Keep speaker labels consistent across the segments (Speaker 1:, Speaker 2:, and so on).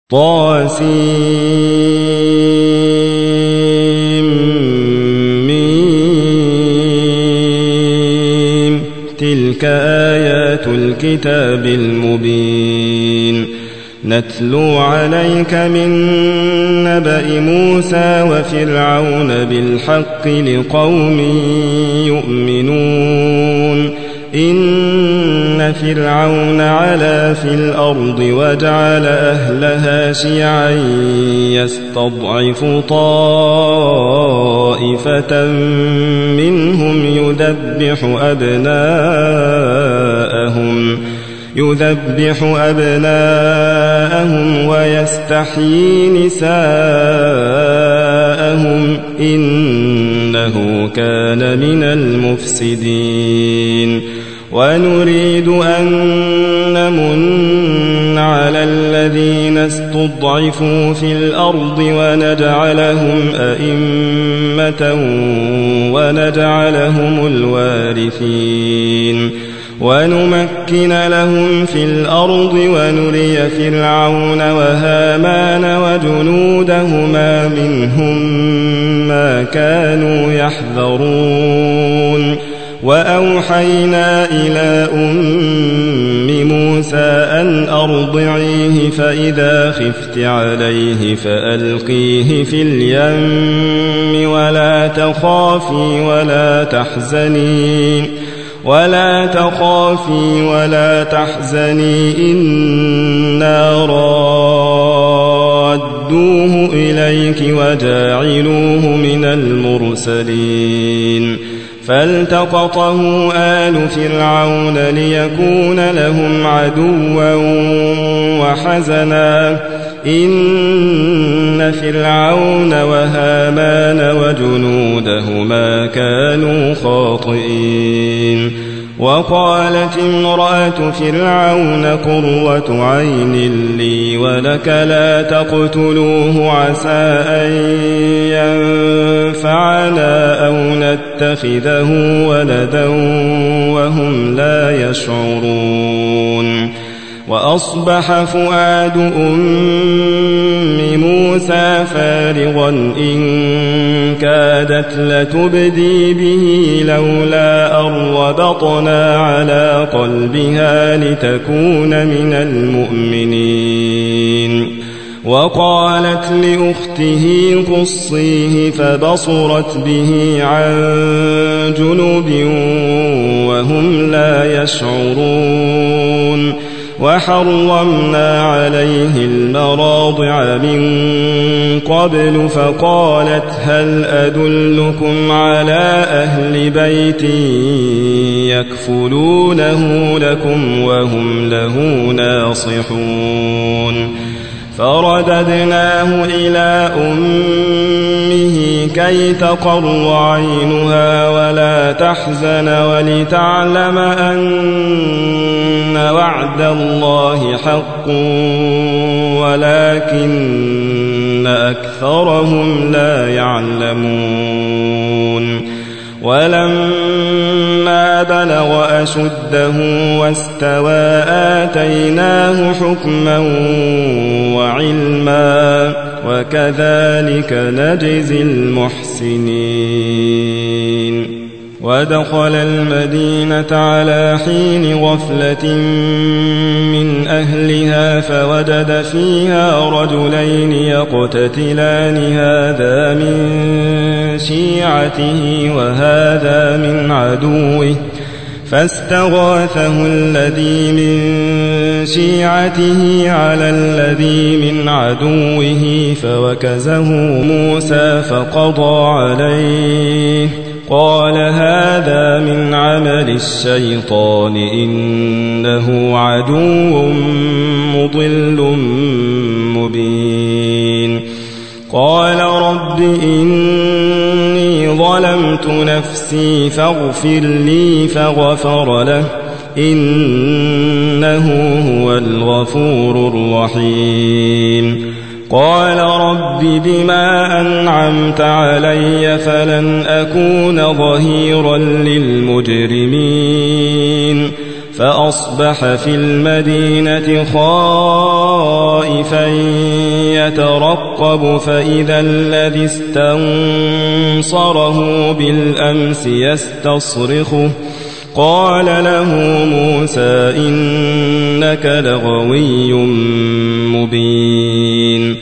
Speaker 1: طاسيم تلك آيات الكتاب المبين نتلو عليك من نبأ موسى وفرعون بالحق لقوم يؤمنون إن فرعون علا في الأرض وجعل أهلها شيعا يستضعف طائفة منهم يذبح أبناءهم ويستحيي نساءهم إنه كان من المفسدين ونريد أن نمن على الذين استضعفوا في الأرض ونجعلهم أئمة ونجعلهم الوارثين ونمكن لهم في الأرض ونري فرعون وهامان وجنودهما منهم ما كانوا يحذرون وأوحينا إلى أم موسى أن أرضعيه فإذا خفت عليه فألقيه في اليم ولا تخافي ولا تحزني إنا رادوه إليك وجاعلوه من المرسلين فالتقطه آل فرعون ليكون لهم عدوا وحزنا إن فرعون وهامان وجنودهما كانوا خاطئين وقالت امرأة فرعون قرة عين لي ولك لا تقتلوه عسى أن ينفعنا أو نتخذه ولدا وهم لا يشعرون وأصبح فؤاد أم موسى فارغا إن كادت لتبدي به لولا أن ربطنا على قلبها لتكون من المؤمنين وقالت لأخته قصيه فبصرت به عن جنب وهم لا يشعرون وحرمنا عليه المراضع من قبل فقالت هل أدلكم على أهل بيت يكفلونه لكم وهم له ناصحون فرددناه إلى أمه كي تقر عينها ولا تحزن ولتعلم أن وعد الله حق ولكن أكثرهم لا يعلمون ولما بلغ أشده واستوى آتيناه حكما وعلما وكذلك نجزي المحسنين ودخل المدينة على حين غفلة من أهلها فوجد فيها رجلين يقتتلان هذا من شيعته وهذا من عدوه فاستغاثه الذي من شيعته على الذي من عدوه فوكزه موسى فقضى عليه قال هذا من عمل الشيطان إنه عدو مضل مبين قال رب إني ظلمت نفسي فاغفر لي فغفر له إنه هو الغفور الرحيم قال رب بما أنعمت علي فلن أكون ظهيرا للمجرمين فأصبح في المدينة خائفا يترقب فإذا الذي استنصره بالأمس يستصرخه قال له موسى إنك لغوي مبين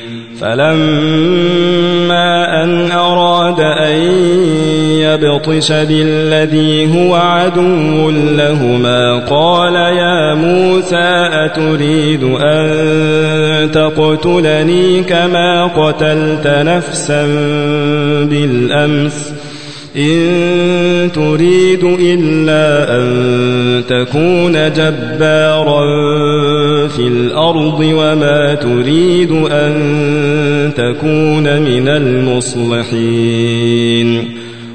Speaker 1: فلما أن أراد أن يبطش بالذي هو عدو لهما قال يا موسى أتريد أن تقتلني كما قتلت نفسا بالأمس إن تريد إلا أن تكون جبارا في الأرض وما تريد أن تكون من المصلحين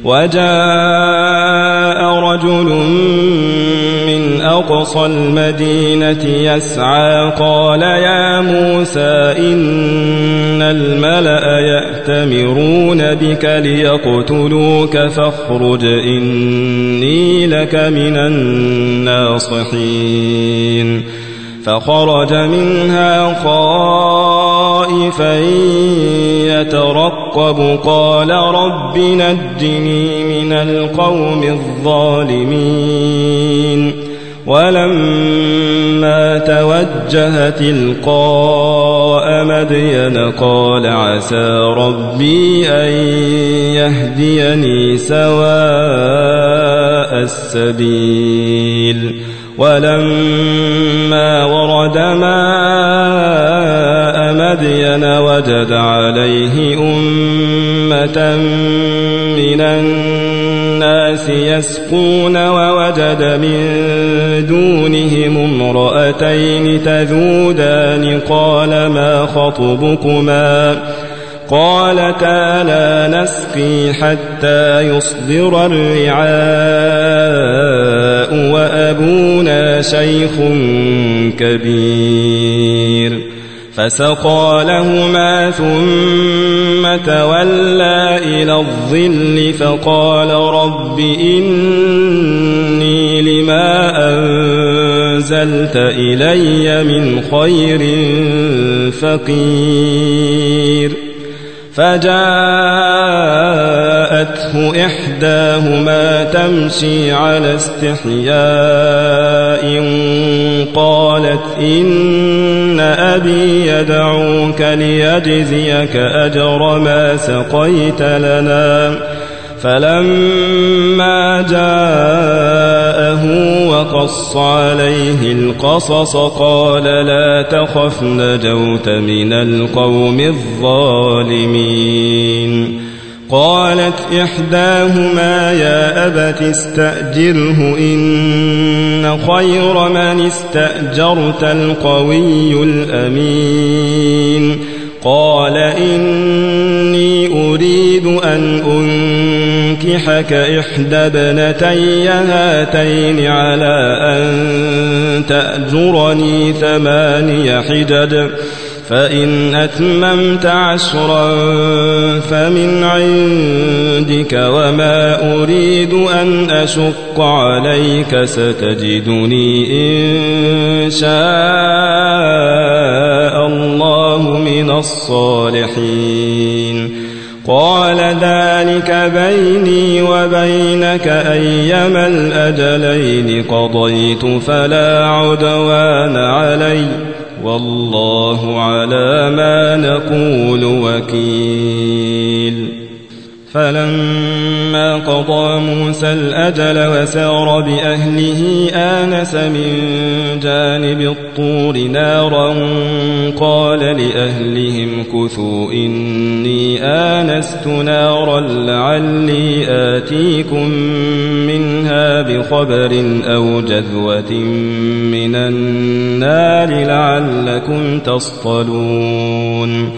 Speaker 1: وجاء رجل من أقصى المدينة يسعى قال يا موسى إن الملأ يأتمرون بك ليقتلوك فاخرج إني لك من الناصحين فخرج منها خائفا يترقب قال رب نجني من القوم الظالمين ولما توجه تلقاء مدين قال عسى ربي أن يهديني سواء السبيل ولما ورد ماء مدين وجد عليه أمة من الناس يسقون ووجد من دونهم امرأتين تذودان قال ما خطبكما قالتا لا نسقي حتى يصدر الرعاء وأبونا شيخ كبير فسقى لهما ثم تولى إلى الظل فقال رب إني لما أنزلت إلي من خير فقير فجاءته إحداهما تمشي على استحياء قالت إن أبي يدعوك ليجزيك أجر ما سقيت لنا فلما جاءه وقص عليه القصص قال لا تخف نجوت من القوم الظالمين قالت إحداهما يا أبت استأجره إن خير من استأجرت القوي الأمين قال إني أريد أن أنكحك إحدى ابنتي هاتين على أن تأجرني 8 حجج فإن أتممت 10 فمن عندك وما أريد أن أشق عليك ستجدني إن شاء الله من الصالحين قال ذلك بيني وبينك أيما الأجلين قضيت فلا عدوان علي والله على ما نقول وكيل فلما قضى موسى الأجل وسار بأهله آنس من جانب الطور نارا قال لأهلهم كثوا إني آنست نارا لعلي آتيكم منها بخبر أو جذوة من النار لعلكم تصطلون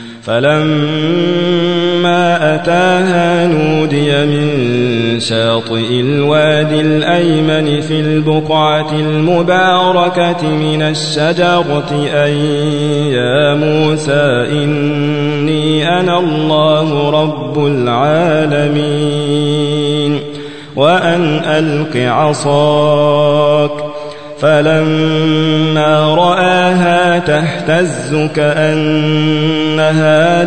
Speaker 1: فلما أتاها نودي من شاطئ الوادي الأيمن في البقعة المباركة من الشجرة أن يا موسى إني أنا الله رب العالمين وأن ألق عصاك فلما رآها تهتز كأنها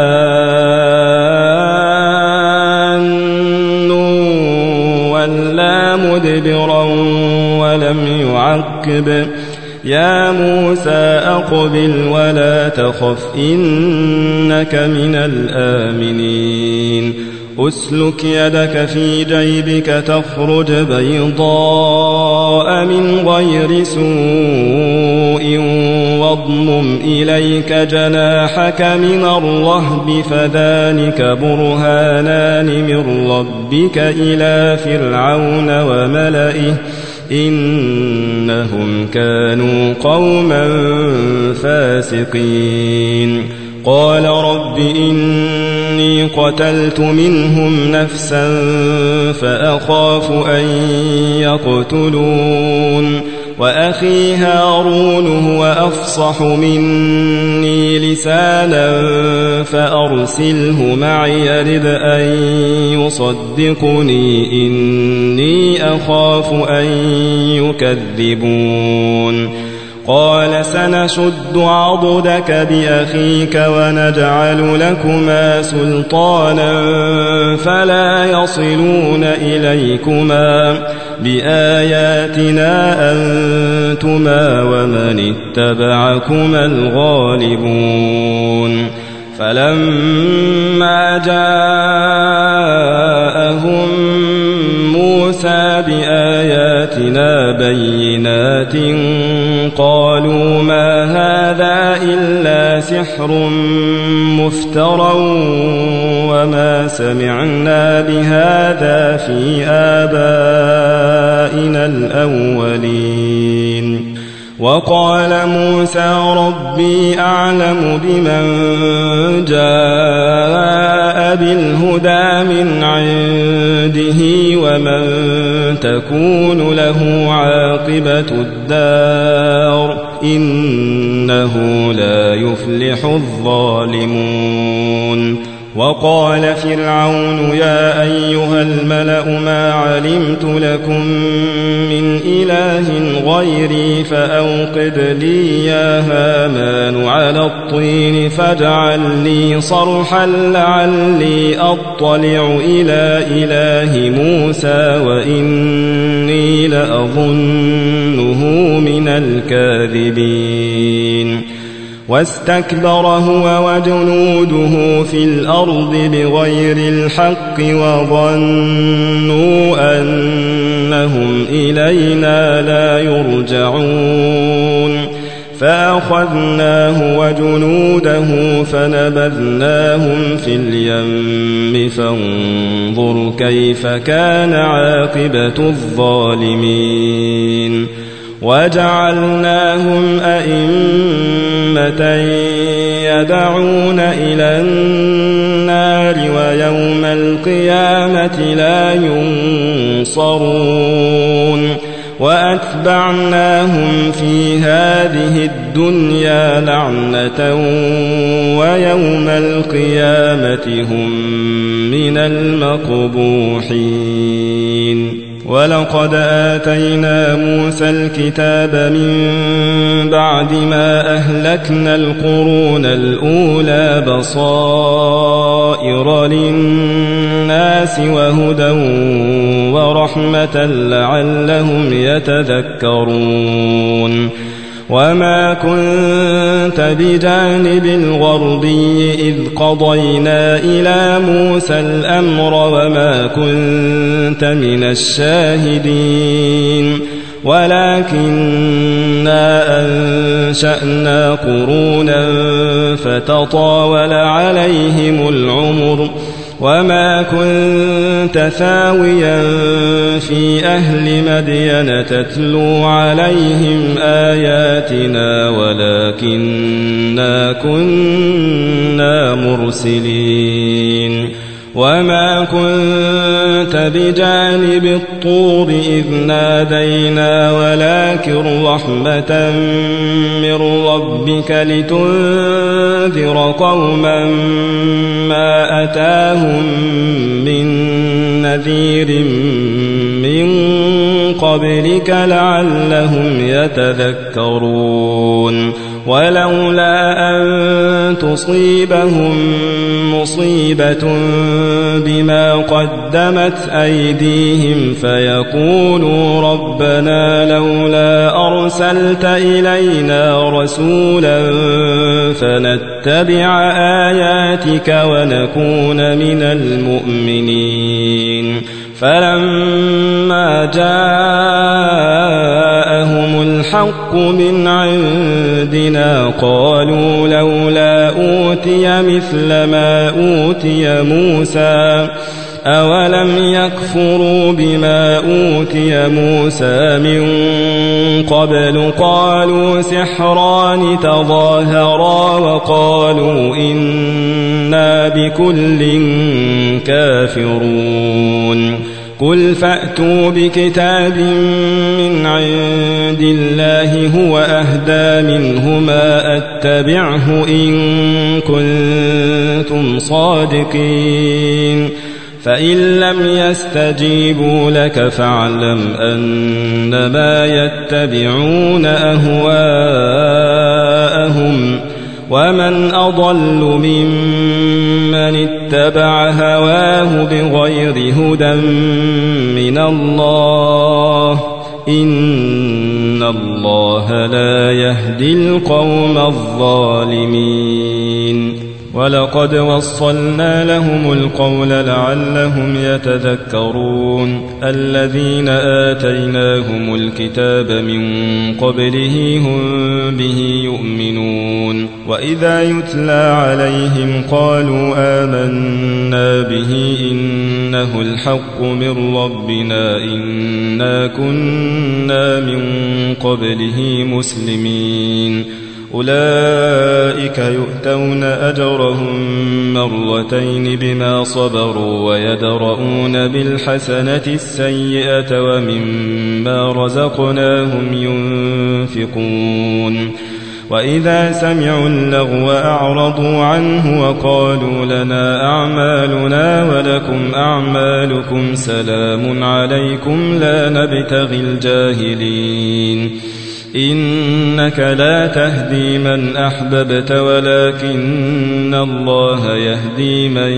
Speaker 1: جان ولا مدبرا ولم يعقب يا موسى أقبل ولا تخف إنك من الآمنين أسلك يدك في جيبك تخرج بيضاء من غير سوء واضمم إليك جناحك من الرهب فذلك برهانان من ربك إلى فرعون وملئه إنهم كانوا قوما فاسقين قال رب إني قتلت منهم نفسا فأخاف أن يقتلون وأخي هارون هو أفصح مني لسانا فأرسله معي يرد أن يصدقني إني أخاف أن يكذبون قال سنشد عضدك بأخيك ونجعل لكما سلطانا فلا يصلون إليكما بآياتنا أنتما ومن اتبعكما الغالبون فلما جاءهم موسى بآياتنا بينات قالوا ما هذا إلا سحر مفترى وما سمعنا بهذا في آبائنا الأولين وقال موسى ربي أعلم بمن جاء بالهدى من عنده ومن تكون له عاقبة الدار إنه لا يفلح الظالمون وقال فرعون يا أيها الملأ ما علمت لكم من إله غيري فأوقد لي يا هامان على الطين فاجعل لي صرحا لعلي أطلع إلى إله موسى وإني لأظنه من الكاذبين واستكبر هو وجنوده في الأرض بغير الحق وظنوا أنهم إلينا لا يرجعون فأخذناه وجنوده فنبذناهم في اليم فانظر كيف كان عاقبة الظالمين وجعلناهم أئمة يدعون إلى النار ويوم القيامة لا ينصرون وأتبعناهم في هذه الدنيا لعنة ويوم القيامة هم من المقبوحين ولقد آتينا موسى الكتاب من بعد ما أهلكنا القرون الأولى بصائر للناس وهدى ورحمة لعلهم يتذكرون وما كنت بجانب الغربي إذ قضينا إلى موسى الأمر وما كنت من الشاهدين ولكننا أنشأنا قرونا فتطاول عليهم العمر وما كنت ثاويا في أهل مدين تتلو عليهم آياتنا ولكننا كنا مرسلين وما كنت بجانب الطور إذ نادينا ولكن رحمة من ربك لتنذر قوما ما أتاهم من نذير من قبلك لعلهم يتذكرون ولولا أن تصيبهم مصيبة بما قدمت أيديهم فيقولوا ربنا لولا أرسلت إلينا رسولا فنتبع آياتك ونكون من المؤمنين فلما جاءهم الحق من عندنا قالوا لولا أوتي مثل ما أوتي موسى أولم يكفروا بما أوتي موسى من قبل قالوا سحران تظاهرا وقالوا إنا بكل كافرون قل فأتوا بكتاب من عند الله هو أهدى منهما أتبعه إن كنتم صادقين فإن لم يستجيبوا لك فاعلم أنما يتبعون أهواءهم ومن أضل ممن اتبع هواه بغير هدى من الله إن الله لا يهدي القوم الظالمين ولقد وصلنا لهم القول لعلهم يتذكرون الذين آتيناهم الكتاب من قبله هم به يؤمنون وإذا يتلى عليهم قالوا آمنا به إنه الحق من ربنا إنا كنا من قبله مسلمين أولئك يؤتون أجرهم مرتين بما صبروا ويدرؤون بالحسنة السيئة ومما رزقناهم ينفقون وإذا سمعوا اللغو أعرضوا عنه وقالوا لنا أعمالنا ولكم أعمالكم سلام عليكم لا نبتغي الجاهلين إنك لا تهدي من أحببت ولكن الله يهدي من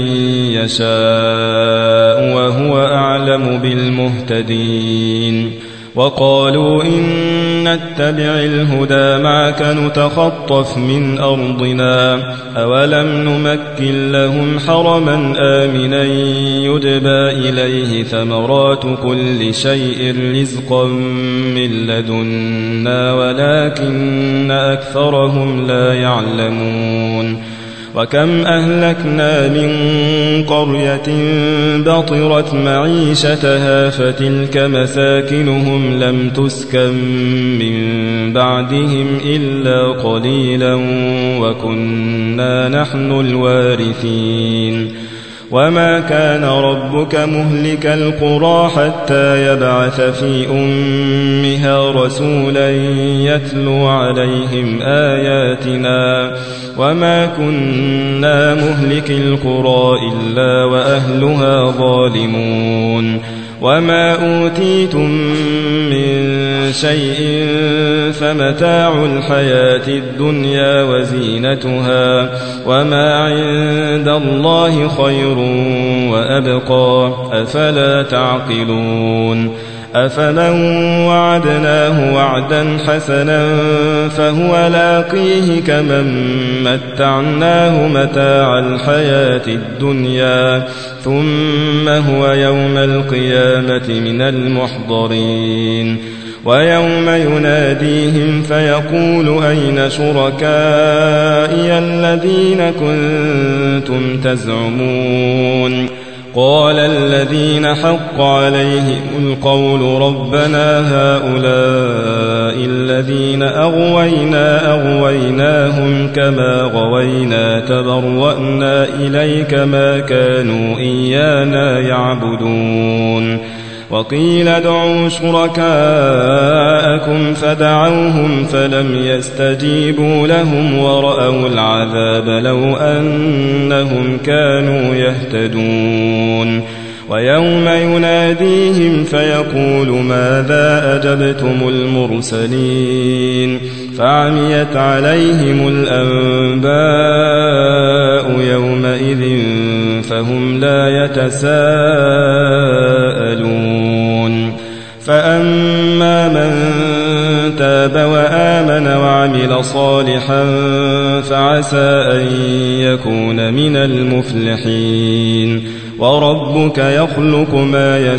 Speaker 1: يشاء وهو أعلم بالمهتدين وقالوا إن نتبع الهدى معك نتخطف من أرضنا أولم نمكن لهم حرما آمنا يجبى إليه ثمرات كل شيء رزقا من لدنا ولكن أكثرهم لا يعلمون وكم أهلكنا من قرية بطرت معيشتها فتلك مساكنهم لم تسكن من بعدهم إلا قليلا وكنا نحن الوارثين وما كان ربك مهلك القرى حتى يبعث في أمها رسولا يتلو عليهم آياتنا وما كنا مهلك القرى إلا وأهلها ظالمون وما أوتيتم من شيء فمتاع الحياة الدنيا وزينتها وما عند الله خير وأبقى أفلا تعقلون أفمن وعدناه وعدا حسنا فهو لاقيه كمن متعناه متاع الحياة الدنيا ثم هو يوم القيامة من المحضرين ويوم يناديهم فيقول أين شركائي الذين كنتم تزعمون قال الذين حق عليهم القول ربنا هؤلاء الذين أغويناهم كما غوينا تبرأنا إليك ما كانوا إيانا يعبدون وقيل ادعوا شركاءكم فدعوهم فلم يستجيبوا لهم ورأوا العذاب لو أنهم كانوا يهتدون ويوم يناديهم فيقول ماذا أجبتم المرسلين فعميت عليهم الأنباء يومئذ فهم لا يتساءلون فأما من تاب وآمن وعمل صالحا فعسى أن يكون من المفلحين وربك يخلق ما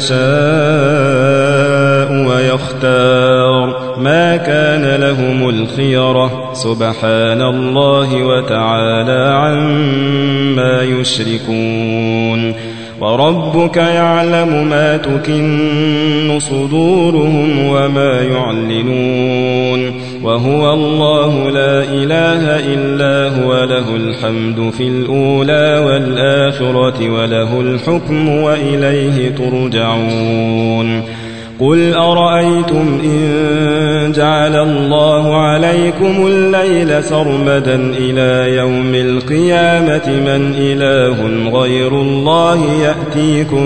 Speaker 1: يشاء ويختار ما كان لهم الخيرة سبحان الله وتعالى عما يشركون وربك يعلم ما تكن صدورهم وما يعلنون وهو الله لا إله إلا هو له الحمد في الأولى والآخرة وله الحكم وإليه ترجعون قل أرأيتم إن جعل الله عليكم الليل سرمدا إلى يوم القيامة من إله غير الله يأتيكم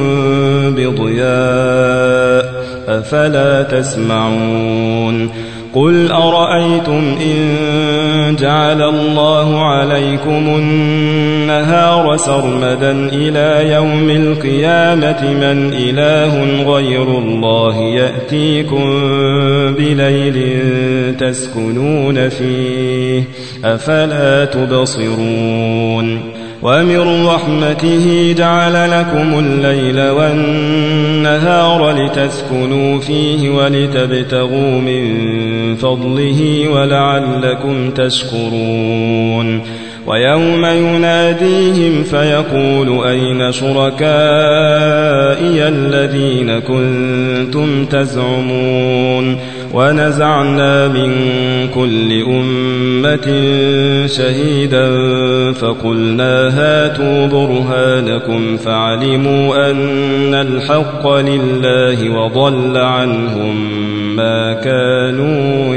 Speaker 1: بضياء أفلا تسمعون قل أرأيتم إن جعل الله عليكم النهار سرمدا إلى يوم القيامة من إله غير الله يأتيكم بليل تسكنون فيه أفلا تبصرون ومن رحمته جعل لكم الليل والنهار لتسكنوا فيه ولتبتغوا من فضله ولعلكم تشكرون ويوم يناديهم فيقول أين شركائي الذين كنتم تزعمون ونزعنا من كل أمة شهيدا فقلنا هاتوا برهانكم فعلموا أن الحق لله وضل عنهم ما كانوا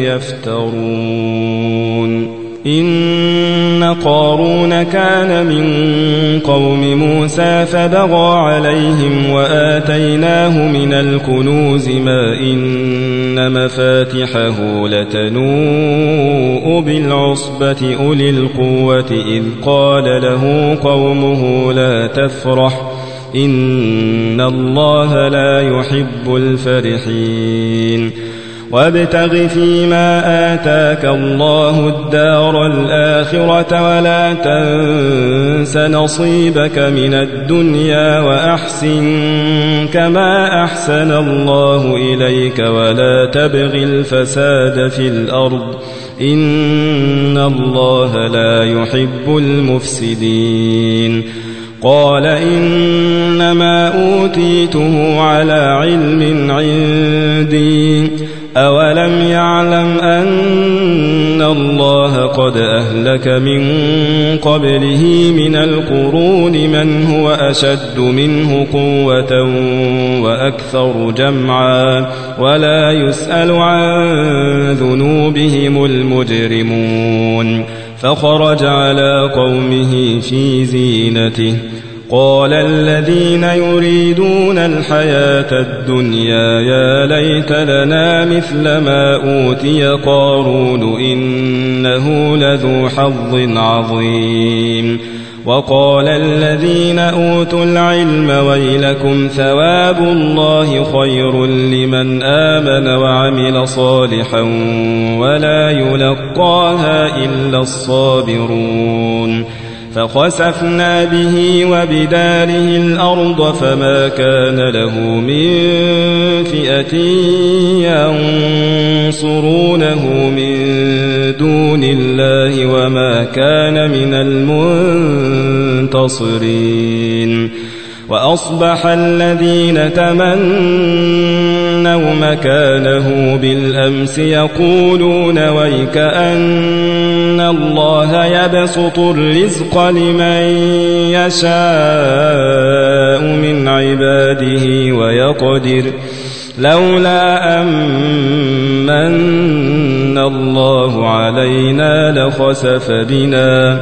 Speaker 1: يفترون إن قارون كان من قوم موسى فبغى عليهم وآتيناه من الكنوز ما إن مفاتحه لتنوء بالعصبة أولي القوة إذ قال له قومه لا تفرح إن الله لا يحب الفرحين وابتغ فيما آتاك الله الدار الآخرة ولا تنس نصيبك من الدنيا وأحسن كما أحسن الله إليك ولا تبغ الفساد في الأرض إن الله لا يحب المفسدين قال إنما أوتيته على علم عندي أولم يعلم أن الله قد أهلك من قبله من القرون من هو أشد منه قوة وأكثر جمعا ولا يسأل عن ذنوبهم المجرمون فخرج على قومه في زينته قال الذين يريدون الحياة الدنيا يا ليت لنا مثل ما أوتي قارون إنه لذو حظ عظيم وقال الذين أوتوا العلم ويلكم ثواب الله خير لمن آمن وعمل صالحا ولا يلقاها إلا الصابرون فخسفنا به وبداره الأرض فما كان له من فئة ينصرونه من دون الله وما كان من المنتصرين وأصبح الذين تمنوا مكانه بالأمس يقولون ويك أن الله يبسط الرزق لمن يشاء من عباده ويقدر لولا أمن الله علينا لخسف بنا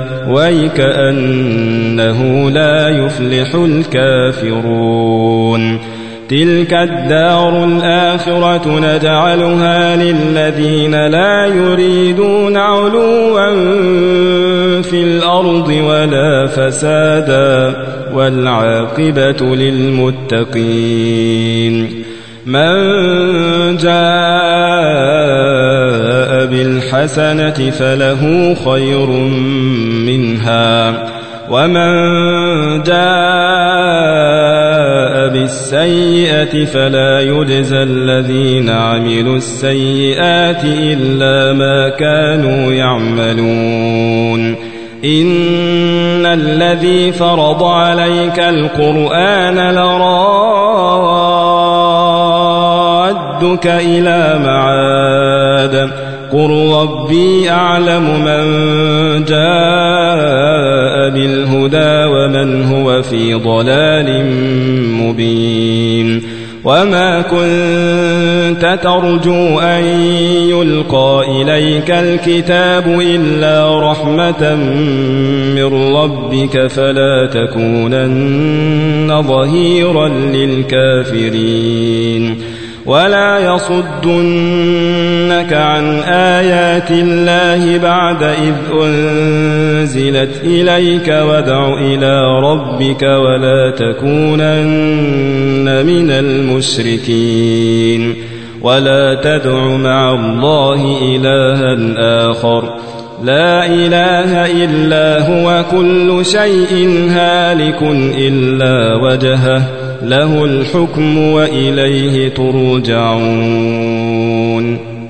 Speaker 1: ويكأنه لا يفلح الكافرون تلك الدار الآخرة نجعلها للذين لا يريدون علوا في الأرض ولا فسادا والعاقبة للمتقين من جاء بالحسنة فله خير منها ومن جاء بالسيئة فلا يجزى الذين عملوا السيئات إلا ما كانوا يعملون إن الذي فرض عليك القرآن لرادك إلى معاد قل ربي أعلم من جاء بالهدى ومن هو في ضلال مبين وما كنت ترجو أن يلقى إليك الكتاب إلا رحمة من ربك فلا تكونن ظهيرا للكافرين ولا يصدنك عن آيات الله بعد إذ أنزلت إليك وادع إلى ربك ولا تكونن من المشركين ولا تدع مع الله إلها آخر لا إله إلا هو كل شيء هالك إلا وجهه له الحكم وإليه ترجعون